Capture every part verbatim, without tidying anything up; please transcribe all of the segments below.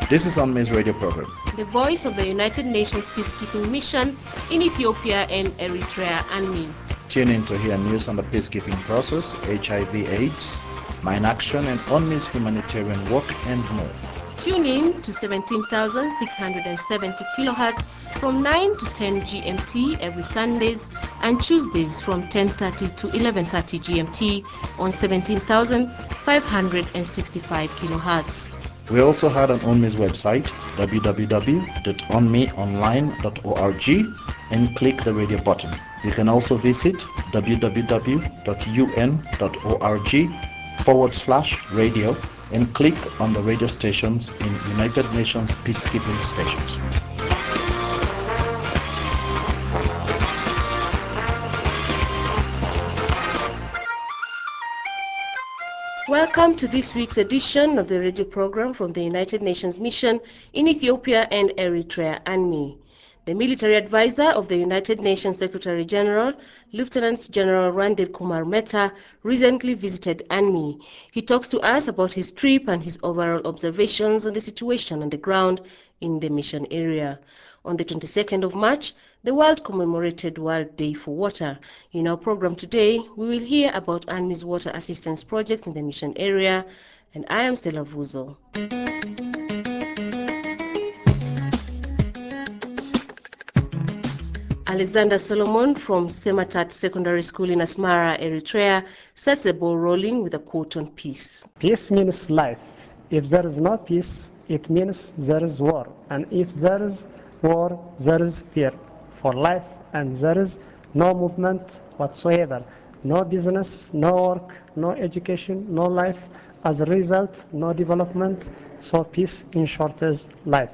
This is UNMISS radio program, the voice of the United Nations Peacekeeping Mission in Ethiopia and Eritrea, UNMI. Tune in to hear news on the peacekeeping process, H I V AIDS, mine action, and UNMISS humanitarian work and more. Tune in to seventeen thousand six hundred seventy kilohertz from nine to ten G M T every Sundays and Tuesdays from ten thirty to eleven thirty G M T on seventeen thousand five hundred sixty-five kilohertz. We also had an UNMISS website, w w w dot unmi online dot org, and click the radio button. You can also visit w w w dot u n dot org forward slash radio and click on the radio stations in United Nations peacekeeping stations. Welcome to this week's edition of the radio program from the United Nations Mission in Ethiopia and Eritrea, UNMI. The military advisor of the United Nations Secretary General, Lieutenant General Randir Kumar Mehta, recently visited UNMI. He talks to us about his trip and his overall observations on the situation on the ground in the mission area. On the twenty-second of March, the world commemorated World Day for Water. In our program today, we will hear about UNMI's water assistance projects in the mission area, and I am Stella Vuzo. Alexander Solomon from Sematat Secondary School in Asmara, Eritrea, sets the ball rolling with a quote on peace. Peace means life. If there is no peace, it means there is war. And if there is war, there is fear for life, and there is no movement whatsoever. No business, no work, no education, no life. As a result, no development. So peace, in short, is life.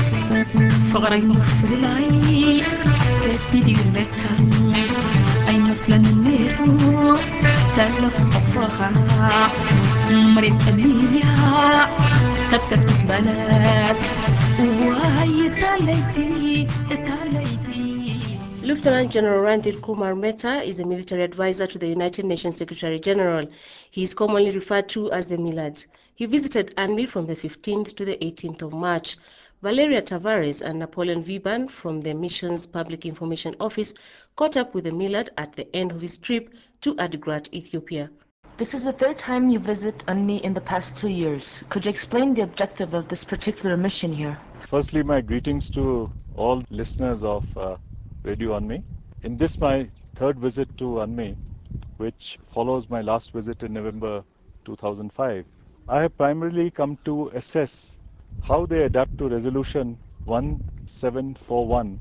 Lieutenant General Randir Kumar Mehta is a military advisor to the United Nations Secretary General. He is commonly referred to as the Millard. He visited UNMI from the fifteenth to the eighteenth of March. Valeria Tavares and Napoleon Viban from the mission's Public Information Office caught up with the Millard at the end of his trip to Adigrat, Ethiopia. This is the third time you visit UNMI in the past two years. Could you explain the objective of this particular mission here? Firstly, my greetings to all listeners of uh, Radio UNMI. In this, my third visit to UNMI, which follows my last visit in November two thousand five, I have primarily come to assess how they adapt to Resolution one seven four one,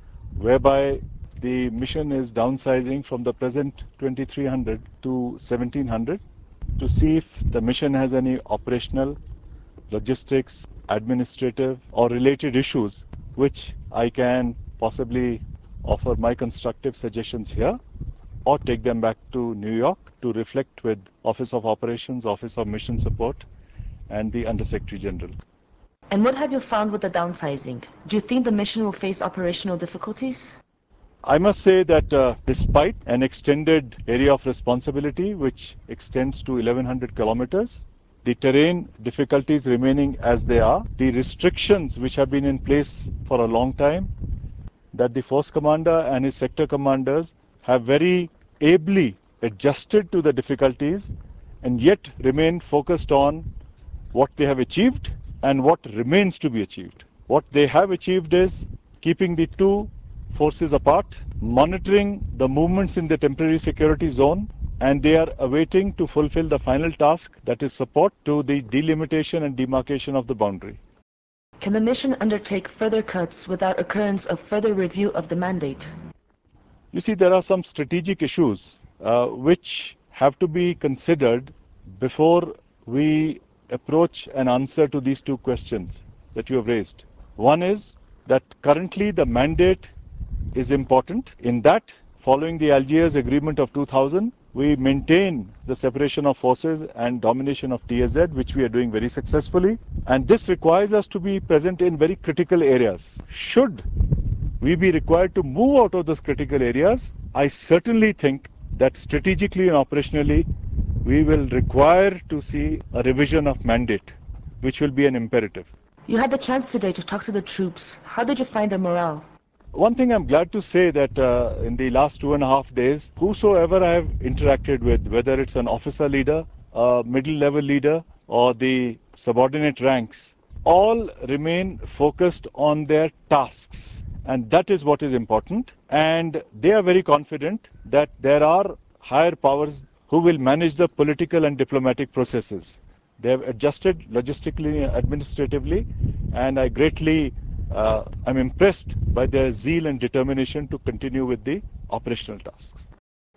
whereby the mission is downsizing from the present twenty-three hundred to seventeen hundred, to see if the mission has any operational, logistics, administrative or related issues which I can possibly offer my constructive suggestions here or take them back to New York to reflect with Office of Operations, Office of Mission Support and the Undersecretary General. And what have you found with the downsizing? Do you think the mission will face operational difficulties? I must say that uh, despite an extended area of responsibility which extends to eleven hundred kilometers, the terrain difficulties remaining as they are, the restrictions which have been in place for a long time, that the force commander and his sector commanders have very ably adjusted to the difficulties and yet remain focused on what they have achieved and what remains to be achieved. What they have achieved is keeping the two forces apart, monitoring the movements in the temporary security zone, and they are awaiting to fulfill the final task, that is support to the delimitation and demarcation of the boundary. Can the mission undertake further cuts without occurrence of further review of the mandate? You see, there are some strategic issues uh, which have to be considered before we approach an answer to these two questions that you have raised. One is that currently the mandate is important. In that, following the Algiers Agreement of two thousand, we maintain the separation of forces and domination of T S Z, which we are doing very successfully. And this requires us to be present in very critical areas. Should we be required to move out of those critical areas, I certainly think that strategically and operationally, we will require to see a revision of mandate, which will be an imperative. You had the chance today to talk to the troops. How did you find their morale? One thing I'm glad to say that uh, in the last two and a half days, whosoever I have interacted with, whether it's an officer leader, a middle level leader, or the subordinate ranks, all remain focused on their tasks. And that is what is important. And they are very confident that there are higher powers who will manage the political and diplomatic processes. They have adjusted logistically, administratively, and I greatly uh, I'm impressed by their zeal and determination to continue with the operational tasks.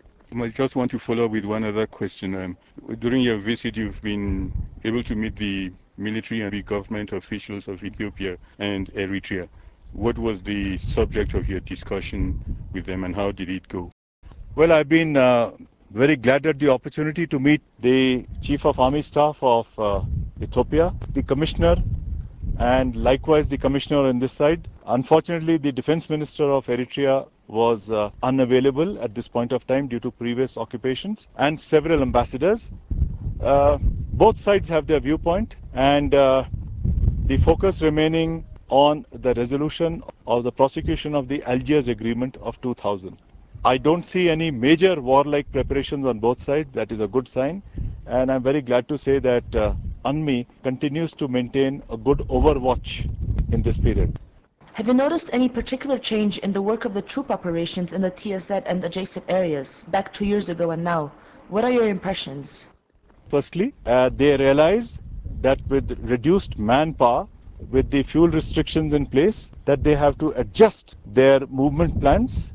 I just want to follow up with one other question. Um, during your visit, you've been able to meet the military and the government officials of Ethiopia and Eritrea. What was the subject of your discussion with them, and how did it go? Well, I've been uh, very glad at the opportunity to meet the Chief of Army Staff of uh, Ethiopia, the Commissioner, and likewise the Commissioner on this side. Unfortunately, the Defense Minister of Eritrea was uh, unavailable at this point of time due to previous occupations, and several ambassadors. Uh, both sides have their viewpoint, and uh, the focus remaining on the resolution of the prosecution of the Algiers Agreement of two thousand. I don't see any major warlike preparations on both sides. That is a good sign. And I'm very glad to say that uh, UNMI continues to maintain a good overwatch in this period. Have you noticed any particular change in the work of the troop operations in the T S Z and adjacent areas, back two years ago and now? What are your impressions? Firstly, uh, they realize that with reduced manpower, with the fuel restrictions in place, that they have to adjust their movement plans.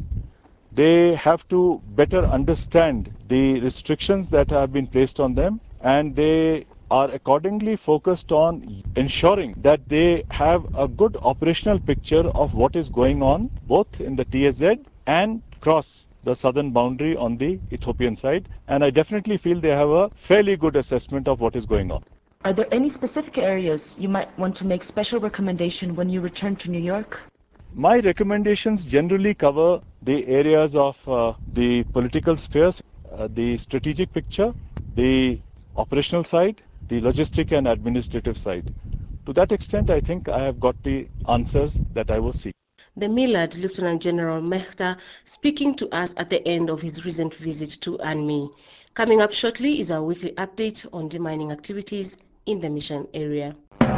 They have to better understand the restrictions that have been placed on them, and they are accordingly focused on ensuring that they have a good operational picture of what is going on both in the T S Z and across the southern boundary on the Ethiopian side. And I definitely feel they have a fairly good assessment of what is going on. Are there any specific areas you might want to make special recommendation when you return to New York? My recommendations generally cover the areas of uh, the political spheres, uh, the strategic picture, the operational side, the logistic and administrative side. To that extent, I think I have got the answers that I was seeking. The Millard Lieutenant General Mehta speaking to us at the end of his recent visit to UNMI. Coming up shortly is our weekly update on demining activities in the mission area.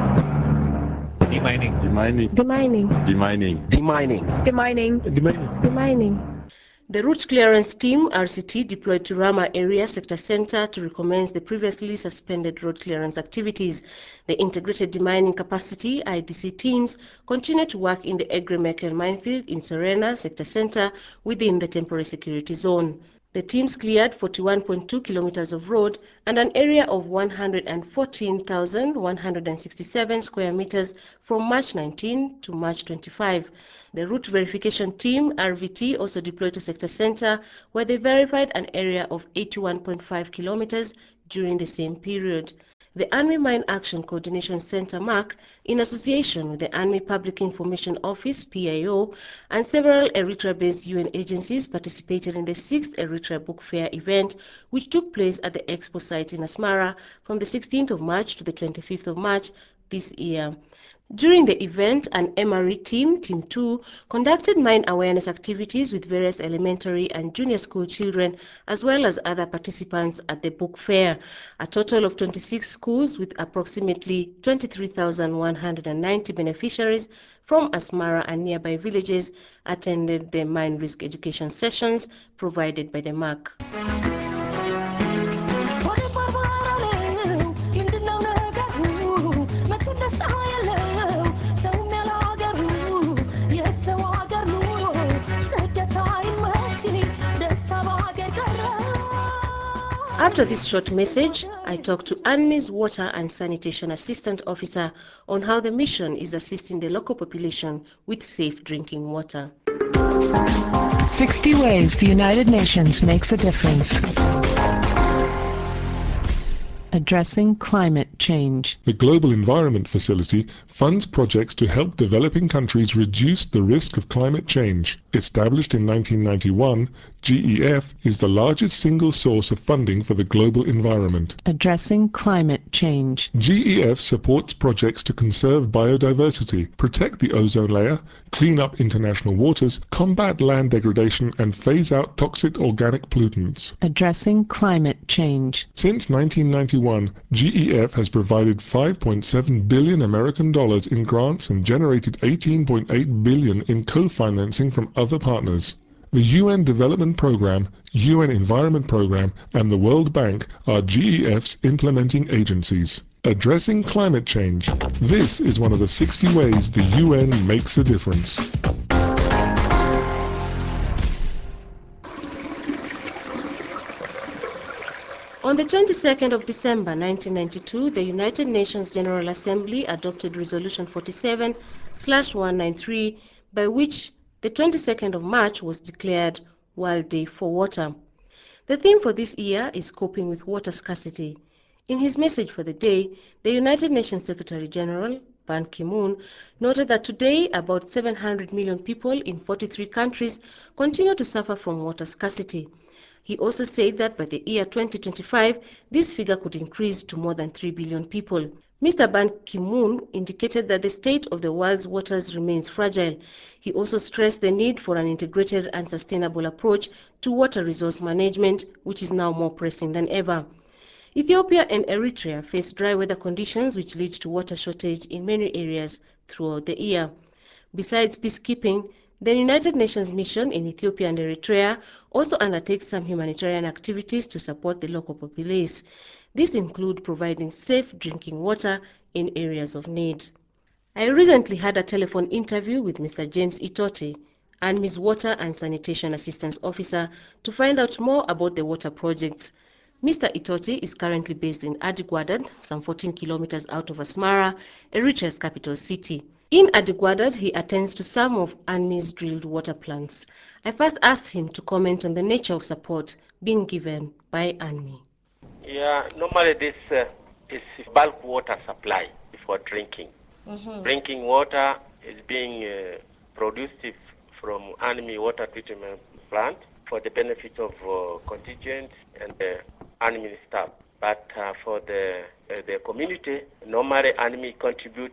Demining. Demining. Demining. Demining. Demining. Demining. Demining. Demining. The route clearance team, R C T, deployed to Rama Area Sector Center to recommence the previously suspended road clearance activities. The Integrated Demining Capacity, I D C teams, continue to work in the Egre-Mekel minefield in Serena Sector Center within the temporary security zone. The teams cleared forty-one point two kilometers of road and an area of one hundred fourteen thousand one hundred sixty-seven square meters from March nineteenth to March twenty-fifth. The route verification team, R V T, also deployed to Sector Center, where they verified an area of eighty-one point five kilometers during the same period. The Army Mine Action Coordination Center, M A C, in association with the Army Public Information Office, P I O, and several Eritrea-based U N agencies participated in the sixth Eritrea Book Fair event, which took place at the Expo site in Asmara from the sixteenth of March to the twenty-fifth of March this year. During the event, an M R E team, Team two, conducted mine awareness activities with various elementary and junior school children as well as other participants at the book fair. A total of twenty-six schools with approximately twenty-three thousand one hundred ninety beneficiaries from Asmara and nearby villages attended the mine risk education sessions provided by the M A C. After this short message, I talked to UNMI's Water and Sanitation Assistant Officer on how the mission is assisting the local population with safe drinking water. sixty ways the United Nations makes a difference. Addressing climate change. The Global Environment Facility funds projects to help developing countries reduce the risk of climate change. Established in nineteen ninety-one, G E F is the largest single source of funding for the global environment. Addressing climate change. G E F supports projects to conserve biodiversity, protect the ozone layer, clean up international waters, combat land degradation, and phase out toxic organic pollutants. Addressing climate change. Since nineteen ninety-one, G E F has provided five point seven billion American dollars in grants and generated eighteen point eight billion in co-financing from other partners. The U N Development Programme, U N Environment Programme, and the World Bank are G E F's implementing agencies. Addressing climate change. This is one of the sixty ways the U N makes a difference. On the twenty-second of December nineteen ninety-two, the United Nations General Assembly adopted Resolution forty-seven slash one ninety-three, by which the twenty-second of March was declared World Day for Water. The theme for this year is coping with water scarcity. In his message for the day, the United Nations Secretary-General, Ban Ki-moon, noted that today about seven hundred million people in forty-three countries continue to suffer from water scarcity. He also said that by the year twenty twenty-five, this figure could increase to more than three billion people. Mister Ban Ki-moon indicated that the state of the world's waters remains fragile. He also stressed the need for an integrated and sustainable approach to water resource management, which is now more pressing than ever. Ethiopia and Eritrea face dry weather conditions which lead to water shortage in many areas throughout the year. Besides peacekeeping, the United Nations mission in Ethiopia and Eritrea also undertakes some humanitarian activities to support the local populace. These include providing safe drinking water in areas of need. I recently had a telephone interview with Mister James Itoti, UNMI's Water and Sanitation Assistance Officer, to find out more about the water projects. Mister Itoti is currently based in Adigwadad, some fourteen kilometers out of Asmara, Eritrea's capital city. In Adigwadad, he attends to some of UNMI's drilled water plants. I first asked him to comment on the nature of support being given by UNMI. Yeah, normally this uh, is bulk water supply for drinking. Mm-hmm. Drinking water is being uh, produced from UNMI water treatment plant for the benefit of uh, contingent and the UNMI staff. But uh, for the uh, the community, normally UNMI contribute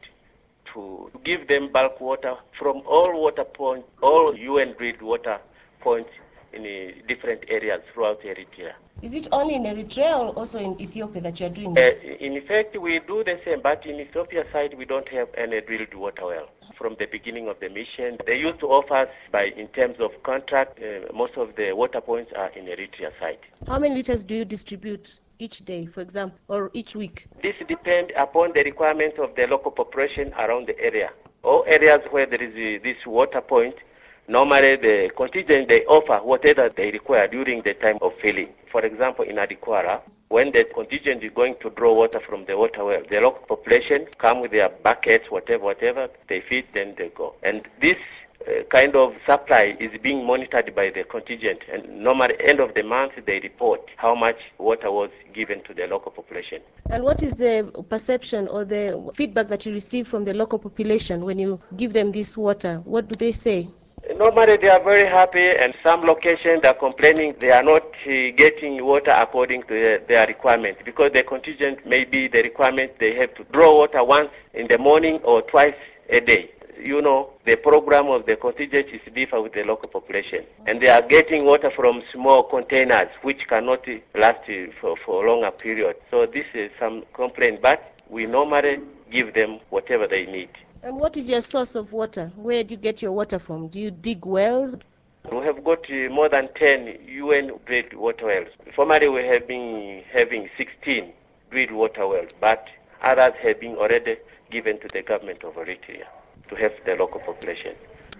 to give them bulk water from all water points, all U N drilled water points in uh, different areas throughout Eritrea. Is it only in Eritrea or also in Ethiopia that you are doing this? Uh, in fact, we do the same, but in Ethiopia side, we don't have any drilled water well. From the beginning of the mission, they used to offer us by, in terms of contract, uh, most of the water points are in Eritrea side. How many liters do you distribute each day, for example, or each week? This depends upon the requirements of the local population around the area. All areas where there is uh, this water point, normally the contingent, they offer whatever they require during the time of filling. For example, in Adikwara, when the contingent is going to draw water from the water well, the local population come with their buckets, whatever, whatever, they feed, then they go. And this uh, kind of supply is being monitored by the contingent. And normally, end of the month, they report how much water was given to the local population. And what is the perception or the feedback that you receive from the local population when you give them this water? What do they say? Normally, they are very happy, and some locations are complaining they are not uh, getting water according to their, their requirement, because the contingent may be the requirement they have to draw water once in the morning or twice a day. You know, the program of the contingent is different with the local population, and they are getting water from small containers which cannot last for, for a longer period. So this is some complaint, but we normally give them whatever they need. And what is your source of water? Where do you get your water from? Do you dig wells? We have got uh, more than ten U N drilled water wells. Formerly we have been having sixteen drilled water wells, but others have been already given to the government of Eritrea to help the local population.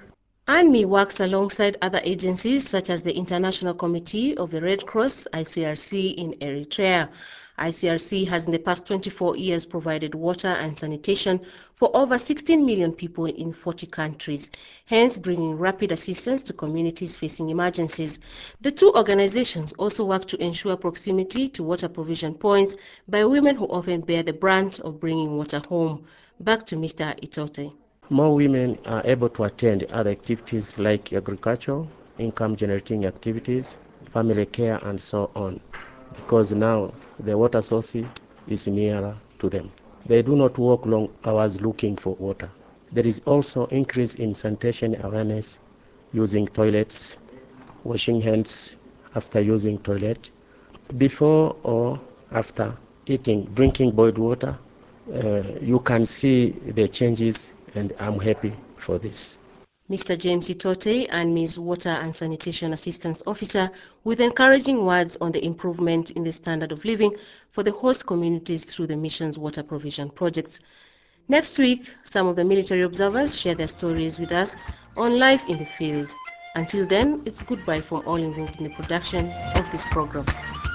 ANMI works alongside other agencies such as the International Committee of the Red Cross, I C R C, in Eritrea. I C R C has in the past twenty-four years provided water and sanitation for over sixteen million people in forty countries, hence bringing rapid assistance to communities facing emergencies. The two organizations also work to ensure proximity to water provision points by women who often bear the brunt of bringing water home. Back to Mister Itote. More women are able to attend other activities like agriculture, income-generating activities, family care, and so on, because now the water source is nearer to them. They do not walk long hours looking for water. There is also increase in sanitation awareness, using toilets, washing hands after using toilet, before or after eating, drinking boiled water. Uh, you can see the changes, and I'm happy for this. Mister James Itote and Miz Water and Sanitation Assistance Officer with encouraging words on the improvement in the standard of living for the host communities through the mission's water provision projects. Next week, some of the military observers share their stories with us on Life in the Field. Until then, it's goodbye from all involved in the production of this program.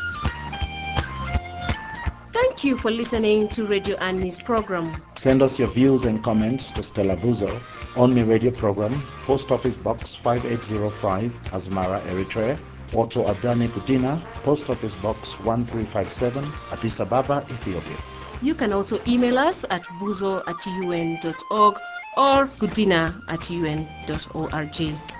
Thank you for listening to Radio ANMI's program. Send us your views and comments to Stella Vuzo, ONMI Radio Program, Post Office Box five eight zero five, Asmara, Eritrea, or to Adani Kudina, Post Office Box one three five seven, Addis Ababa, Ethiopia. You can also email us at buzo at un dot org or kudina at un dot org.